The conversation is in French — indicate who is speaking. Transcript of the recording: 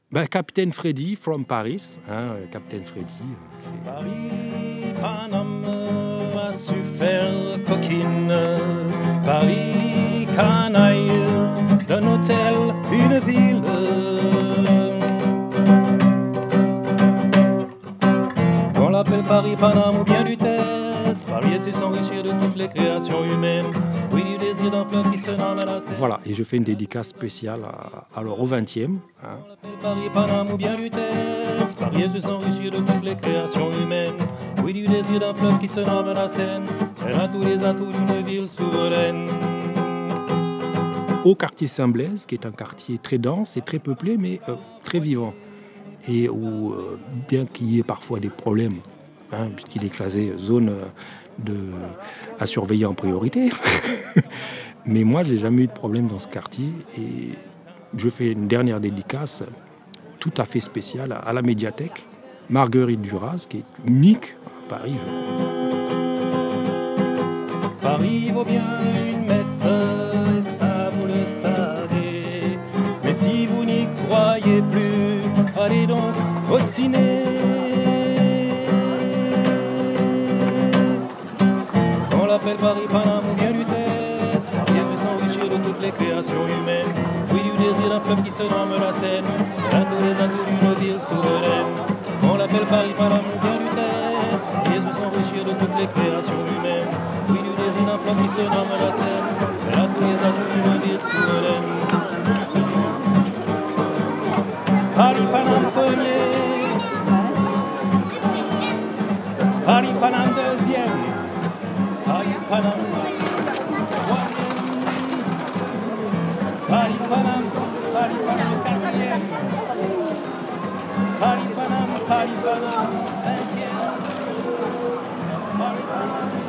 Speaker 1: Captain Freddy from Paris, hein, Captain Freddy.
Speaker 2: Paris, Paname a su faire coquine. Paris, canaille, d'un hôtel, une ville. On l'appelle Paris, Paname ou bien Lutèce. Paris est su s'enrichir de toutes les créations humaines. Oui, du désir d'un fleuve qui se nomme la Seine.
Speaker 1: Voilà, et je fais une dédicace spéciale au 20e. Hein.
Speaker 2: On l'appelle Paris, Paname ou bien Lutèce. Paris est su s'enrichir de toutes les créations humaines. Oui, du désir d'un fleuve qui se nomme la Seine. Elle a tous les atouts d'une ville souveraine.
Speaker 1: Au quartier Saint-Blaise, qui est un quartier très dense et très peuplé, mais très vivant. Et où, bien qu'il y ait parfois des problèmes, hein, puisqu'il est classé zone à surveiller en priorité, mais moi, je n'ai jamais eu de problème dans ce quartier. Et je fais une dernière dédicace tout à fait spéciale à la médiathèque Marguerite Duras, qui est unique à Paris.
Speaker 2: Paris vaut bien une messe, et ça vous le savez. Mais si vous n'y croyez plus, allez donc au ciné. On l'appelle Paris, Paname ou bien Lutèce. Paris a pu s'enrichir de toutes les créations humaines. Oui, du désir d'un fleuve qui se nomme la Seine. Elle a tous les atouts d'une ville souveraine. On l'appelle Paris, Paname ou bien Lutèce. Paris a pu s'enrichir de toutes les créations humaines. Oui, du désir d'un fleuve qui se nomme la Seine. Elle a tous les atouts d'une ville souveraine. Paris, Paname premier. Paris, Paname deuxième. Paris, Paname troisième. Paris, Paname quatrième. Paris, Paname cinquième. Paris, Paname